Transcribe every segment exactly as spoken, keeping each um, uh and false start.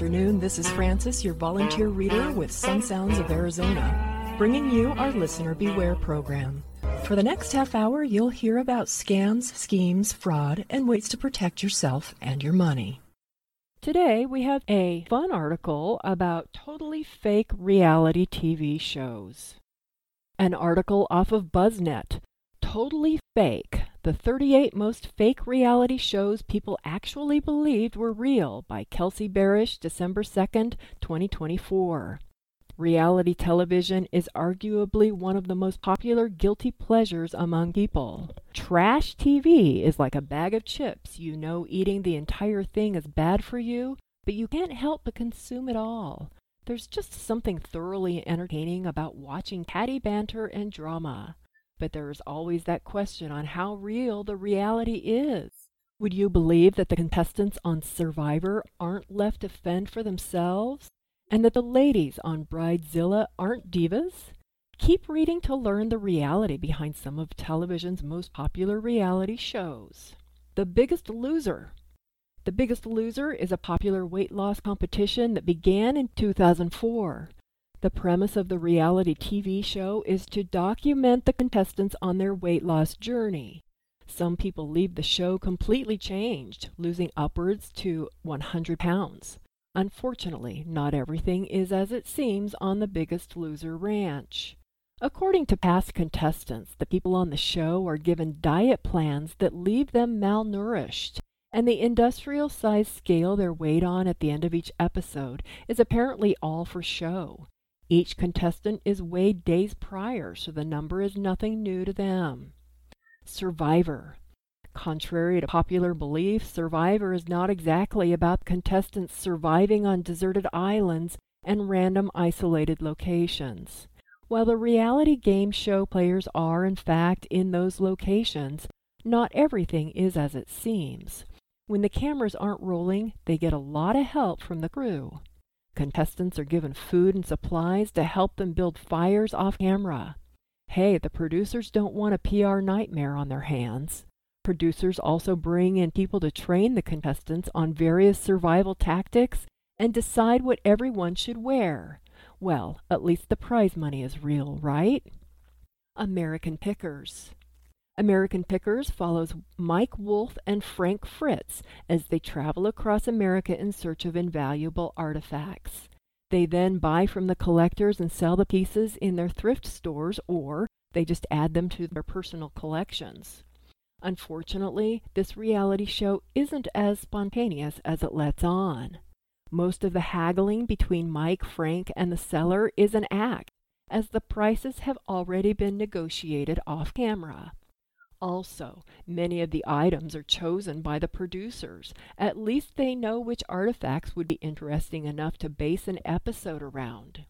afternoon. This is Francis, your volunteer reader with Sun Sounds of Arizona, bringing you our Listener Beware program. For the next half hour, you'll hear about scams, schemes, fraud, and ways to protect yourself and your money. Today, we have a fun article about totally fake reality T V shows. An article off of BuzzNet, Totally Fake, the thirty-eight most fake reality shows people actually believed were real, by Kelsey Barish, December second, twenty twenty-four. Reality television is arguably one of the most popular guilty pleasures among people. Trash T V is like a bag of chips. You know eating the entire thing is bad for you, but you can't help but consume it all. There's just something thoroughly entertaining about watching catty banter and drama. But there is always that question on how real the reality is. Would you believe that the contestants on Survivor aren't left to fend for themselves? And that the ladies on Bridezilla aren't divas? Keep reading to learn the reality behind some of television's most popular reality shows. The Biggest Loser. The Biggest Loser is a popular weight loss competition that began in two thousand four. The premise of the reality T V show is to document the contestants on their weight loss journey. Some people leave the show completely changed, losing upwards to one hundred pounds. Unfortunately, not everything is as it seems on the Biggest Loser ranch. According to past contestants, the people on the show are given diet plans that leave them malnourished, and the industrial-sized scale they're weighed on at the end of each episode is apparently all for show. Each contestant is weighed days prior, so the number is nothing new to them. Survivor. Contrary to popular belief, Survivor is not exactly about contestants surviving on deserted islands and random isolated locations. While the reality game show players are, in fact, in those locations, not everything is as it seems. When the cameras aren't rolling, they get a lot of help from the crew. Contestants are given food and supplies to help them build fires off camera. Hey, the producers don't want a P R nightmare on their hands. Producers also bring in people to train the contestants on various survival tactics and decide what everyone should wear. Well, at least the prize money is real, right? American Pickers. American Pickers follows Mike Wolf and Frank Fritz as they travel across America in search of invaluable artifacts. They then buy from the collectors and sell the pieces in their thrift stores, or they just add them to their personal collections. Unfortunately, this reality show isn't as spontaneous as it lets on. Most of the haggling between Mike, Frank, and the seller is an act, as the prices have already been negotiated off camera. Also, many of the items are chosen by the producers. At least they know which artifacts would be interesting enough to base an episode around.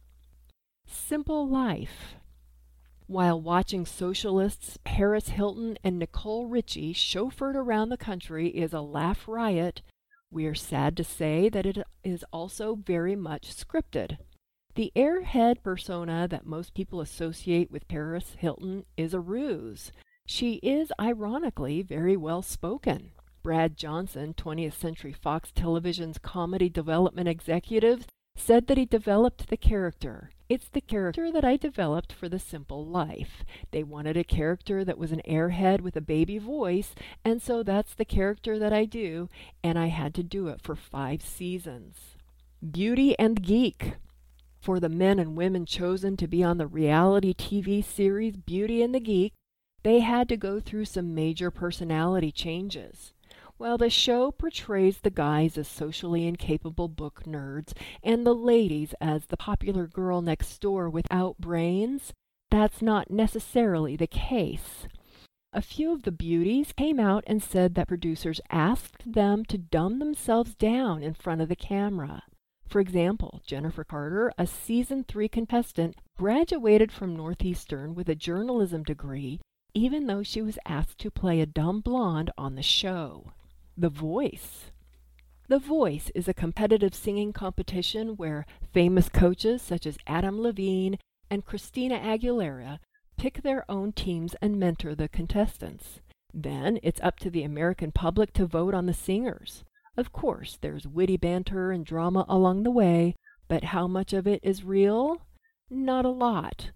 Simple Life. While watching socialists Paris Hilton and Nicole Richie chauffeured around the country is a laugh riot, we are sad to say that it is also very much scripted. The airhead persona that most people associate with Paris Hilton is a ruse. She is, ironically, very well spoken. Brad Johnson, twentieth Century Fox Television's comedy development executive, said that he developed the character. It's the character that I developed for The Simple Life. They wanted a character that was an airhead with a baby voice, and so that's the character that I do, and I had to do it for five seasons. Beauty and the Geek. For the men and women chosen to be on the reality T V series Beauty and the Geek, they had to go through some major personality changes. While the show portrays the guys as socially incapable book nerds and the ladies as the popular girl next door without brains, that's not necessarily the case. A few of the beauties came out and said that producers asked them to dumb themselves down in front of the camera. For example, Jennifer Carter, a season three contestant, graduated from Northeastern with a journalism degree, even though she was asked to play a dumb blonde on the show. The Voice. The Voice is a competitive singing competition where famous coaches such as Adam Levine and Christina Aguilera pick their own teams and mentor the contestants. Then it's up to the American public to vote on the singers. Of course, there's witty banter and drama along the way, but how much of it is real? Not a lot.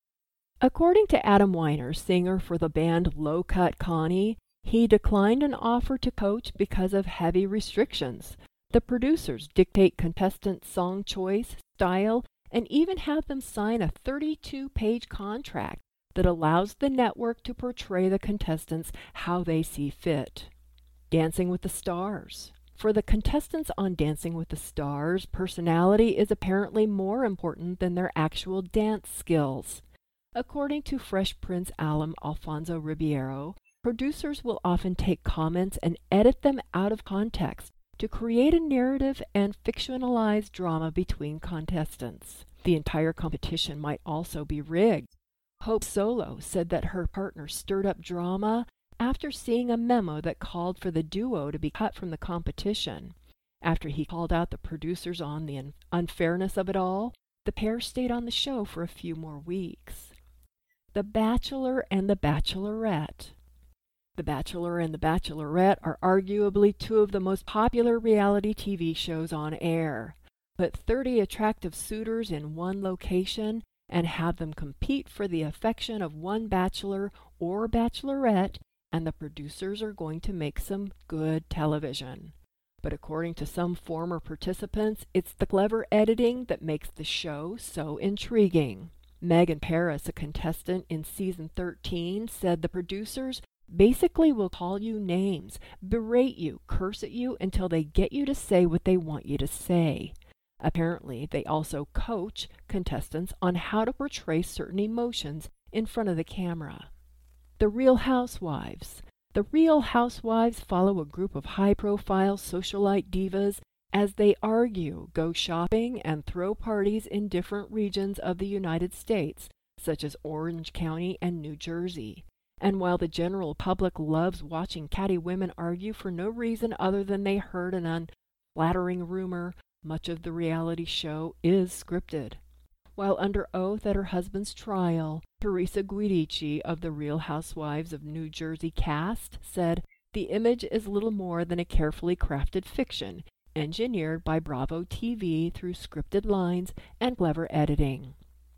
According to Adam Weiner, singer for the band Low Cut Connie, he declined an offer to coach because of heavy restrictions. The producers dictate contestants' song choice, style, and even have them sign a thirty-two page contract that allows the network to portray the contestants how they see fit. Dancing with the Stars. For the contestants on Dancing with the Stars, personality is apparently more important than their actual dance skills. According to Fresh Prince alum Alfonso Ribeiro, producers will often take comments and edit them out of context to create a narrative and fictionalize drama between contestants. The entire competition might also be rigged. Hope Solo said that her partner stirred up drama after seeing a memo that called for the duo to be cut from the competition. After he called out the producers on the un- unfairness of it all, the pair stayed on the show for a few more weeks. The Bachelor and the Bachelorette. The Bachelor and the Bachelorette are arguably two of the most popular reality T V shows on air. Put thirty attractive suitors in one location and have them compete for the affection of one bachelor or bachelorette, and the producers are going to make some good television. But according to some former participants, it's the clever editing that makes the show so intriguing. Megan Paris, a contestant in season thirteen, said the producers basically will call you names, berate you, curse at you until they get you to say what they want you to say. Apparently, they also coach contestants on how to portray certain emotions in front of the camera. The Real Housewives. The Real Housewives follow a group of high-profile socialite divas as they argue, go shopping, and throw parties in different regions of the United States, such as Orange County and New Jersey. And while the general public loves watching catty women argue for no reason other than they heard an unflattering rumor, much of the reality show is scripted. While under oath at her husband's trial, Teresa Guidici of the Real Housewives of New Jersey cast said, "The image is little more than a carefully crafted fiction, engineered by Bravo T V through scripted lines and clever editing."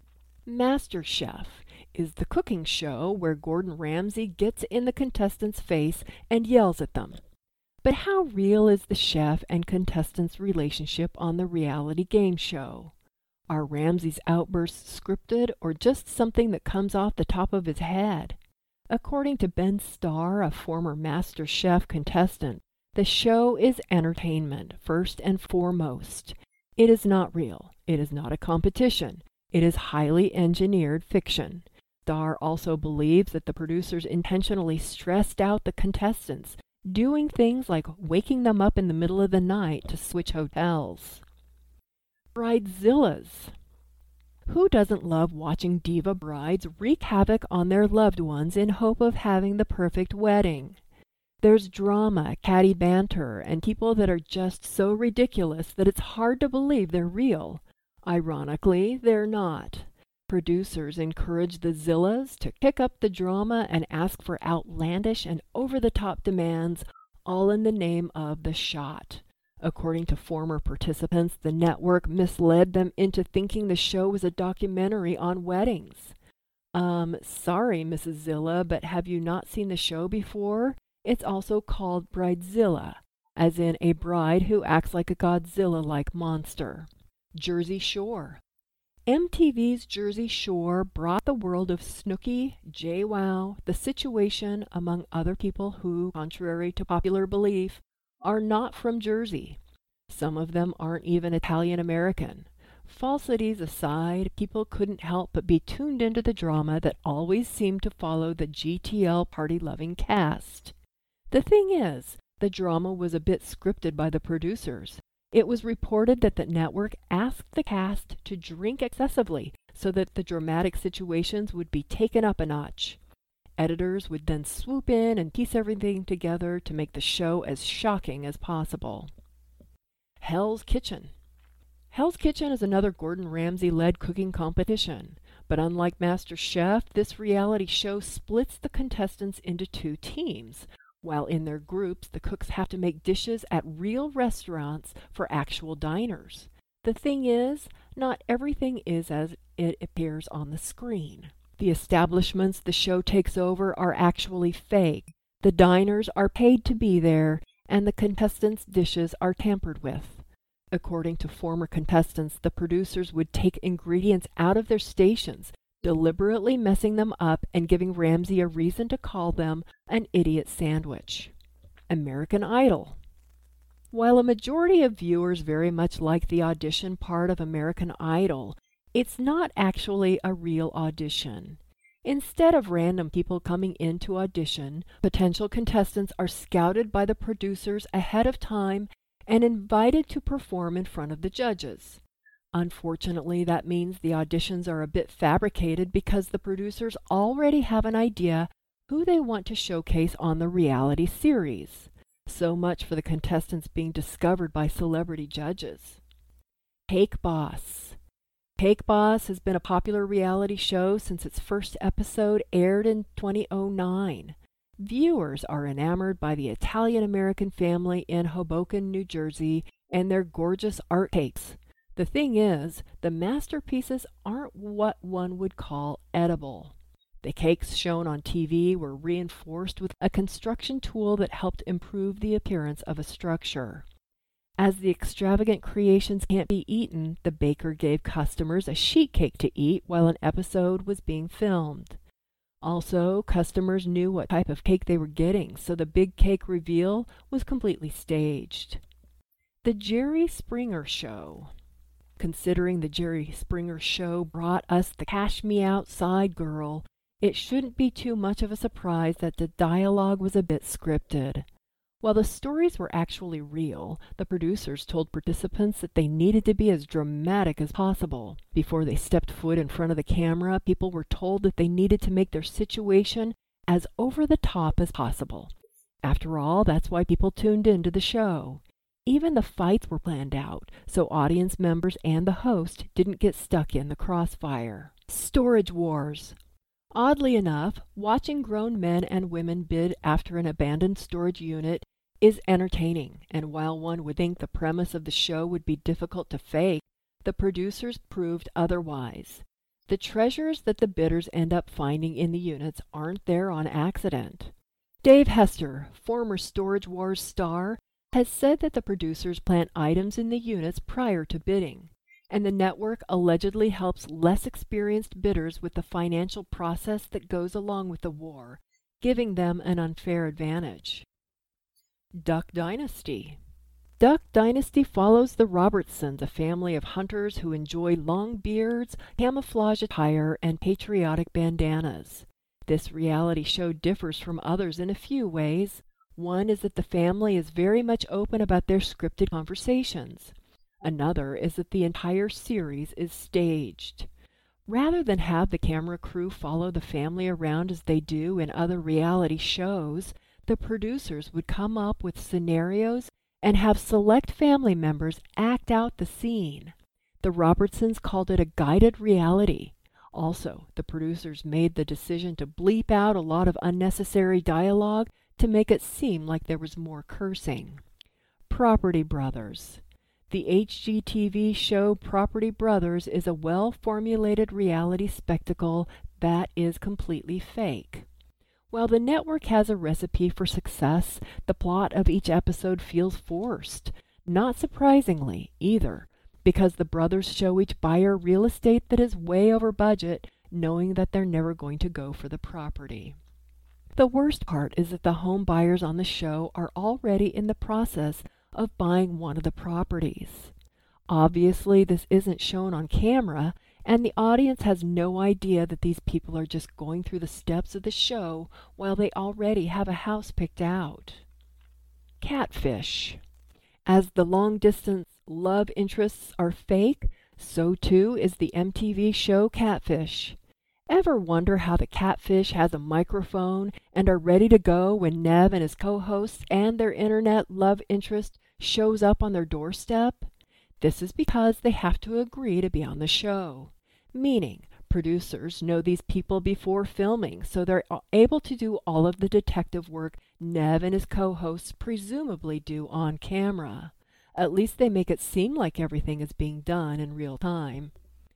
MasterChef is the cooking show where Gordon Ramsay gets in the contestants' face and yells at them. But how real is the chef and contestants' relationship on the reality game show? Are Ramsay's outbursts scripted or just something that comes off the top of his head? According to Ben Starr, a former MasterChef contestant, the show is entertainment, first and foremost. It is not real. It is not a competition. It is highly engineered fiction. Starr also believes that the producers intentionally stressed out the contestants, doing things like waking them up in the middle of the night to switch hotels. Bridezillas. Who doesn't love watching diva brides wreak havoc on their loved ones in hope of having the perfect wedding? There's drama, catty banter, and people that are just so ridiculous that it's hard to believe they're real. Ironically, they're not. Producers encourage the Zillas to kick up the drama and ask for outlandish and over-the-top demands, all in the name of the shot. According to former participants, the network misled them into thinking the show was a documentary on weddings. Um, sorry, Missus Zilla, but have you not seen the show before? It's also called Bridezilla, as in a bride who acts like a Godzilla-like monster. Jersey Shore. M T V's Jersey Shore brought the world of Snooki, JWoww, The Situation, among other people who, contrary to popular belief, are not from Jersey. Some of them aren't even Italian-American. Falsities aside, people couldn't help but be tuned into the drama that always seemed to follow the G T L party-loving cast. The thing is, the drama was a bit scripted by the producers. It was reported that the network asked the cast to drink excessively so that the dramatic situations would be taken up a notch. Editors would then swoop in and piece everything together to make the show as shocking as possible. Hell's Kitchen. Hell's Kitchen is another Gordon Ramsay-led cooking competition, but unlike MasterChef, this reality show splits the contestants into two teams, While in their groups, the cooks have to make dishes at real restaurants for actual diners. The thing is, not everything is as it appears on the screen. The establishments the show takes over are actually fake. The diners are paid to be there, and the contestants' dishes are tampered with. According to former contestants, the producers would take ingredients out of their stations, deliberately messing them up and giving Ramsay a reason to call them an idiot sandwich. American Idol. While a majority of viewers very much like the audition part of American Idol, it's not actually a real audition. Instead of random people coming in to audition, potential contestants are scouted by the producers ahead of time and invited to perform in front of the judges. Unfortunately, that means the auditions are a bit fabricated because the producers already have an idea who they want to showcase on the reality series. So much for the contestants being discovered by celebrity judges. Cake Boss. Cake Boss has been a popular reality show since its first episode aired in two thousand nine. Viewers are enamored by the Italian-American family in Hoboken, New Jersey, and their gorgeous art cakes. The thing is, the masterpieces aren't what one would call edible. The cakes shown on T V were reinforced with a construction tool that helped improve the appearance of a structure. As the extravagant creations can't be eaten, the baker gave customers a sheet cake to eat while an episode was being filmed. Also, customers knew what type of cake they were getting, so the big cake reveal was completely staged. The Jerry Springer Show. Considering the Jerry Springer Show brought us the Cash Me Outside girl, it shouldn't be too much of a surprise that the dialogue was a bit scripted. While the stories were actually real, the producers told participants that they needed to be as dramatic as possible. Before they stepped foot in front of the camera, people were told that they needed to make their situation as over the top as possible. After all, that's why people tuned into the show. Even the fights were planned out, so audience members and the host didn't get stuck in the crossfire. Storage Wars. Oddly enough, watching grown men and women bid after an abandoned storage unit is entertaining, and while one would think the premise of the show would be difficult to fake, the producers proved otherwise. The treasures that the bidders end up finding in the units aren't there on accident. Dave Hester, former Storage Wars star, has said that the producers plant items in the units prior to bidding, and the network allegedly helps less experienced bidders with the financial process that goes along with the war, giving them an unfair advantage. Duck Dynasty. Duck Dynasty follows the Robertsons, a family of hunters who enjoy long beards, camouflage attire, and patriotic bandanas. This reality show differs from others in a few ways. One is that the family is very much open about their scripted conversations. Another is that the entire series is staged. Rather than have the camera crew follow the family around as they do in other reality shows, the producers would come up with scenarios and have select family members act out the scene. The Robertsons called it a guided reality. Also, the producers made the decision to bleep out a lot of unnecessary dialogue to make it seem like there was more cursing. Property Brothers. The H G T V show Property Brothers is a well-formulated reality spectacle that is completely fake. While the network has a recipe for success, the plot of each episode feels forced. Not surprisingly, either, because the brothers show each buyer real estate that is way over budget, knowing that they're never going to go for the property. The worst part is that the home buyers on the show are already in the process of buying one of the properties. Obviously, this isn't shown on camera, and the audience has no idea that these people are just going through the steps of the show while they already have a house picked out. Catfish. As the long-distance love interests are fake, so too is the M T V show Catfish. Ever wonder how the catfish has a microphone and are ready to go when Nev and his co-hosts and their internet love interest shows up on their doorstep? This is because they have to agree to be on the show. Meaning, Producers know these people before filming, so they're able to do all of the detective work Nev and his co-hosts presumably do on camera. At least they make it seem like everything is being done in real time.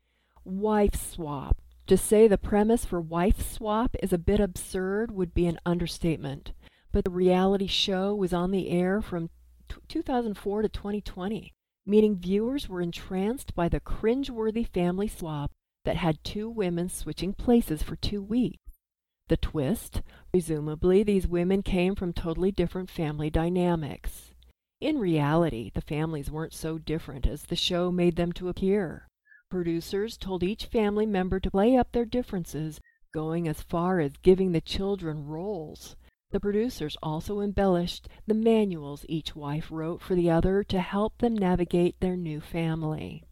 Wife swap. To say the premise for Wife Swap is a bit absurd would be an understatement, but the reality show was on the air from two thousand four to twenty twenty, meaning viewers were entranced by the cringe-worthy family swap that had two women switching places for two weeks. The twist? Presumably, these women came from totally different family dynamics. In reality, the families weren't so different as the show made them to appear. Producers told each family member to play up their differences, going as far as giving the children roles. The producers also embellished the manuals each wife wrote for the other to help them navigate their new family.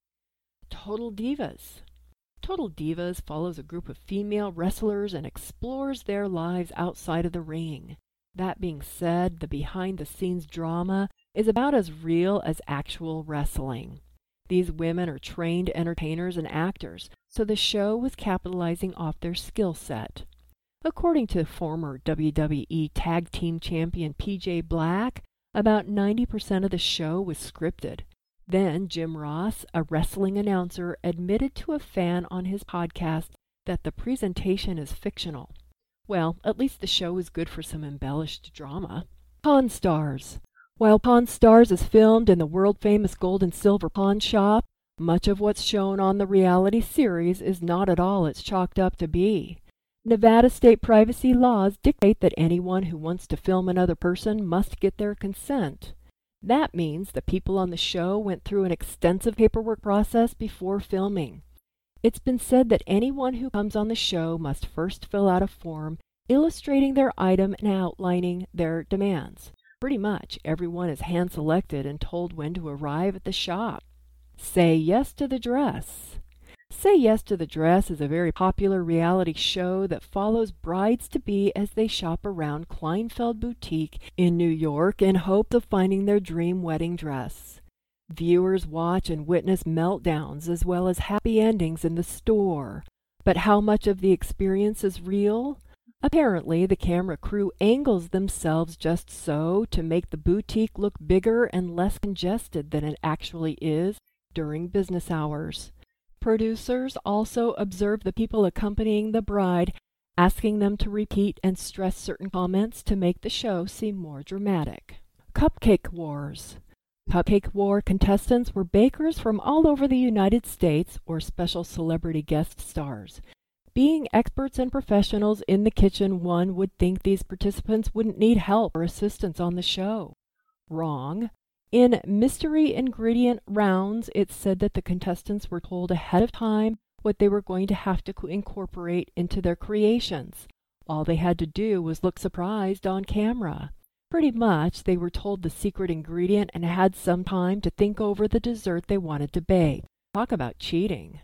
Total Divas. Total Divas follows a group of female wrestlers and explores their lives outside of the ring. That being said, the behind-the-scenes drama is about as real as actual wrestling. These women are trained entertainers and actors, so the show was capitalizing off their skill set. According to former W W E Tag Team Champion P J Black, about ninety percent of the show was scripted. Then Jim Ross, a wrestling announcer, admitted to a fan on his podcast that the presentation is fictional. Well, at least the show is good for some embellished drama. Pawn Stars. While Pawn Stars is filmed in the world-famous gold and silver pawn shop, much of what's shown on the reality series is not at all it's chalked up to be. Nevada state privacy laws dictate that anyone who wants to film another person must get their consent. That means the people on the show went through an extensive paperwork process before filming. It's been said that anyone who comes on the show must first fill out a form illustrating their item and outlining their demands. Pretty much everyone is hand-selected and told when to arrive at the shop. Say Yes to the Dress. Say Yes to the Dress is a very popular reality show that follows brides-to-be as they shop around Kleinfeld Boutique in New York in hopes of finding their dream wedding dress. Viewers watch and witness meltdowns as well as happy endings in the store. But how much of the experience is real? Apparently, the camera crew angles themselves just so to make the boutique look bigger and less congested than it actually is during business hours. Producers also observe the people accompanying the bride, asking them to repeat and stress certain comments to make the show seem more dramatic. Cupcake Wars. Cupcake War contestants were bakers from all over the United States or special celebrity guest stars. Being experts and professionals in the kitchen, one would think these participants wouldn't need help or assistance on the show. Wrong. In mystery ingredient rounds, it's said that the contestants were told ahead of time what they were going to have to incorporate into their creations. All they had to do was look surprised on camera. Pretty much, they were told the secret ingredient and had some time to think over the dessert they wanted to bake. Talk about cheating.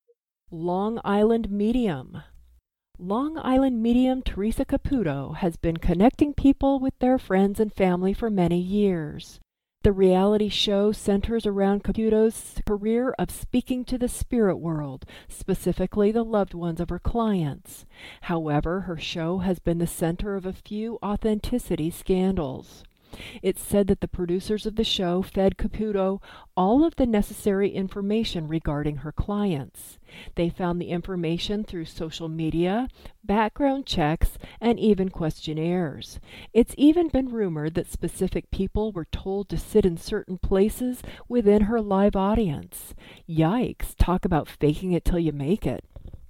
Long Island Medium. Long Island medium Teresa Caputo has been connecting people with their friends and family for many years. The reality show centers around Caputo's career of speaking to the spirit world, specifically the loved ones of her clients. However, her show has been the center of a few authenticity scandals. It's said that the producers of the show fed Caputo all of the necessary information regarding her clients. They found the information through social media, background checks, and even questionnaires. It's even been rumored that specific people were told to sit in certain places within her live audience. Yikes, talk about faking it till you make it.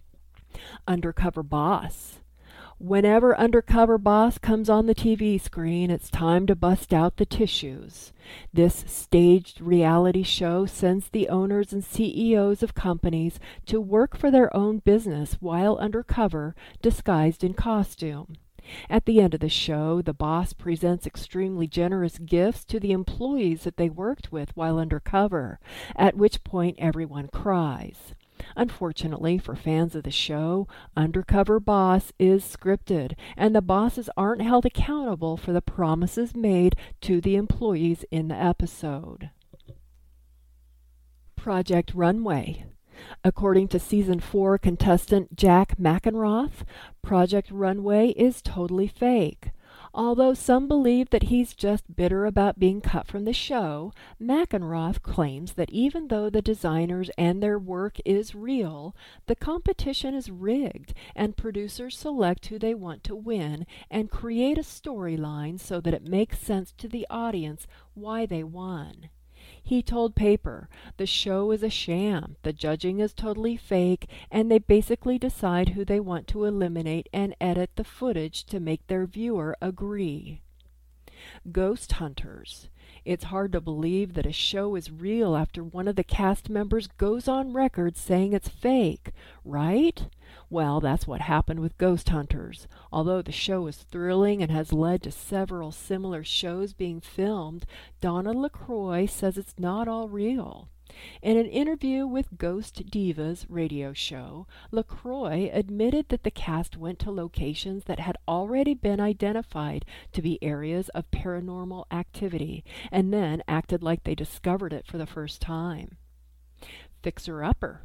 Undercover Boss. Whenever Undercover Boss comes on the T V screen, it's time to bust out the tissues. This staged reality show sends the owners and C E Os of companies to work for their own business while undercover, disguised in costume. At the end of the show, the boss presents extremely generous gifts to the employees that they worked with while undercover, at which point everyone cries. Unfortunately for fans of the show, Undercover Boss is scripted, and the bosses aren't held accountable for the promises made to the employees in the episode. Project Runway. According to season four contestant Jack McEnroth, Project Runway is totally fake. Although some believe that he's just bitter about being cut from the show, McEnroth claims that even though the designers and their work is real, the competition is rigged and producers select who they want to win and create a storyline so that it makes sense to the audience why they won. He told Paper, "The show is a sham, the judging is totally fake, and they basically decide who they want to eliminate and edit the footage to make their viewer agree." Ghost Hunters. It's hard to believe that a show is real after one of the cast members goes on record saying it's fake, right? Well, that's what happened with Ghost Hunters. Although the show is thrilling and has led to several similar shows being filmed, Donna LaCroix says it's not all real. In an interview with Ghost Divas radio show, LaCroix admitted that the cast went to locations that had already been identified to be areas of paranormal activity, and then acted like they discovered it for the first time. Fixer Upper.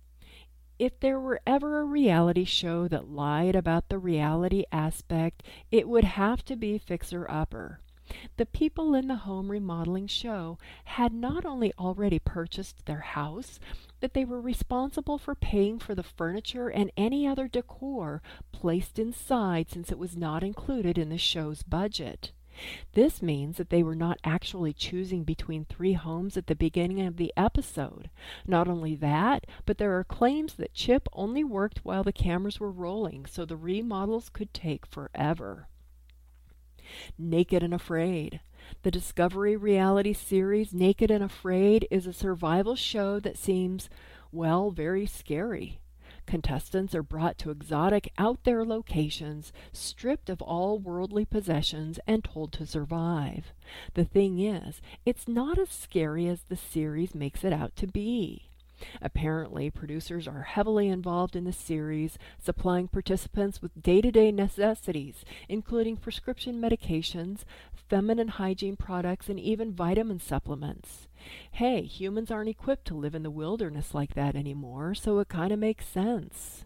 If there were ever a reality show that lied about the reality aspect, it would have to be Fixer Upper. The people in the home remodeling show had not only already purchased their house, but they were responsible for paying for the furniture and any other decor placed inside since it was not included in the show's budget. This means that they were not actually choosing between three homes at the beginning of the episode. Not only that, but there are claims that Chip only worked while the cameras were rolling, so the remodels could take forever. Naked and Afraid. The Discovery reality series Naked and Afraid is a survival show that seems, well, very scary. Contestants are brought to exotic, out-there locations, stripped of all worldly possessions, and told to survive. The thing is, it's not as scary as the series makes it out to be. Apparently, producers are heavily involved in the series, supplying participants with day-to-day necessities, including prescription medications, feminine hygiene products, and even vitamin supplements. Hey, humans aren't equipped to live in the wilderness like that anymore, so it kind of makes sense.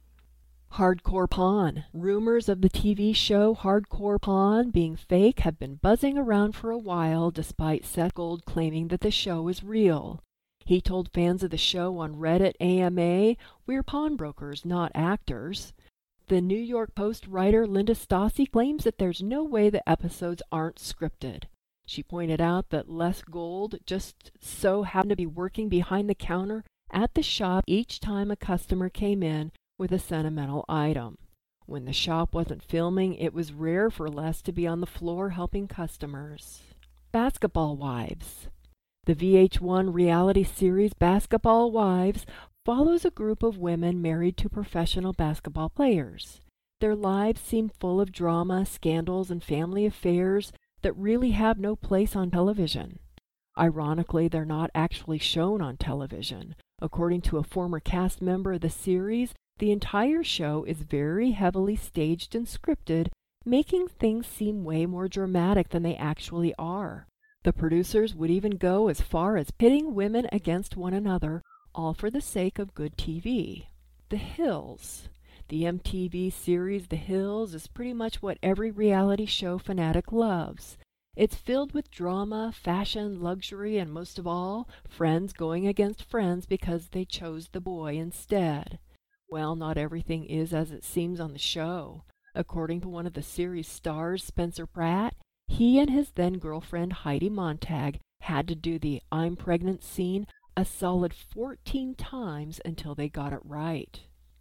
Hardcore Pawn. Rumors of the T V show Hardcore Pawn being fake have been buzzing around for a while, despite Seth Gold claiming that the show is real. He told fans of the show on Reddit A M A, "We're pawnbrokers, not actors." The New York Post writer Linda Stassi claims that there's no way the episodes aren't scripted. She pointed out that Les Gold just so happened to be working behind the counter at the shop each time a customer came in with a sentimental item. When the shop wasn't filming, it was rare for Les to be on the floor helping customers. Basketball Wives. The V H one reality series Basketball Wives follows a group of women married to professional basketball players. Their lives seem full of drama, scandals, and family affairs that really have no place on television. Ironically, they're not actually shown on television. According to a former cast member of the series, the entire show is very heavily staged and scripted, making things seem way more dramatic than they actually are. The producers would even go as far as pitting women against one another, all for the sake of good T V. The Hills. The M T V series The Hills is pretty much what every reality show fanatic loves. It's filled with drama, fashion, luxury, and most of all, friends going against friends because they chose the boy instead. Well, not everything is as it seems on the show. According to one of the series' stars, Spencer Pratt, he and his then-girlfriend Heidi Montag had to do the "I'm pregnant" scene a solid fourteen times until they got it right.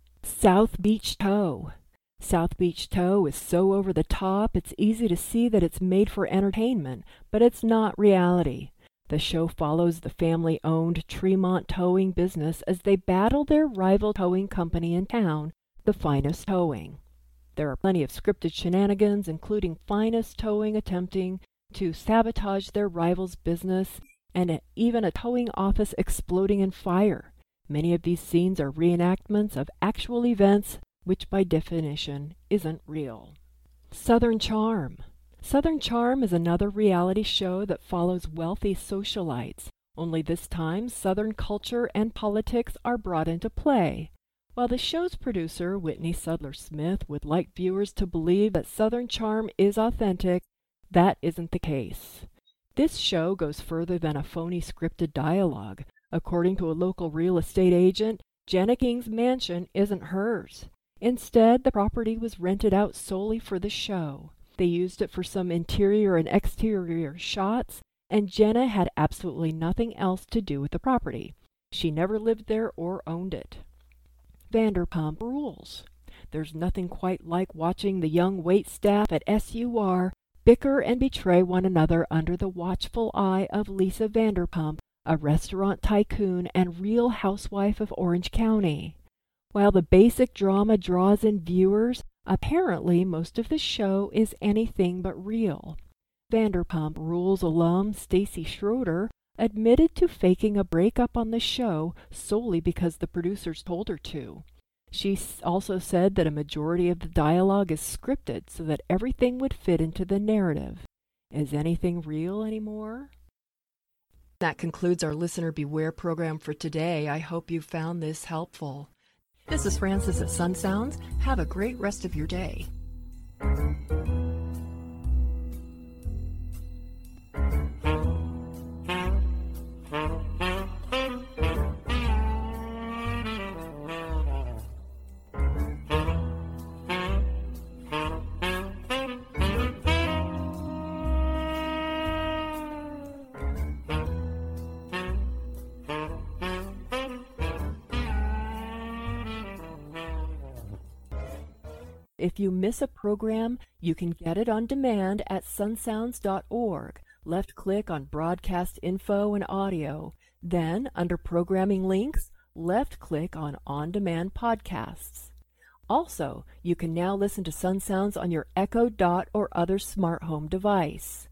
South Beach Tow. South Beach Tow is so over the top it's easy to see that it's made for entertainment, but it's not reality. The show follows the family-owned Tremont towing business as they battle their rival towing company in town, the Finest Towing. There are plenty of scripted shenanigans, including Finest Towing attempting to sabotage their rival's business, and even a towing office exploding in fire. Many of these scenes are reenactments of actual events, which by definition isn't real. Southern Charm. Southern Charm is another reality show that follows wealthy socialites, only this time Southern culture and politics are brought into play. While the show's producer, Whitney Sudler Smith, would like viewers to believe that Southern charm is authentic, that isn't the case. This show goes further than a phony scripted dialogue. According to a local real estate agent, Jenna King's mansion isn't hers. Instead, the property was rented out solely for the show. They used it for some interior and exterior shots, and Jenna had absolutely nothing else to do with the property. She never lived there or owned it. Vanderpump Rules. There's nothing quite like watching the young waitstaff at S U R bicker and betray one another under the watchful eye of Lisa Vanderpump, a restaurant tycoon and real housewife of Orange County. While the basic drama draws in viewers, apparently most of the show is anything but real. Vanderpump Rules alum Stacy Schroeder admitted to faking a breakup on the show solely because the producers told her to. She also said that a majority of the dialogue is scripted so that everything would fit into the narrative. Is anything real anymore? That concludes our Listener Beware program for today. I hope you found this helpful. This is Frances at Sun Sounds. Have a great rest of your day. If you miss a program, you can get it on demand at sun sounds dot org. Left-click on Broadcast Info and Audio. Then, under Programming Links, left-click on On-Demand Podcasts. Also, you can now listen to Sun Sounds on your Echo Dot or other smart home device.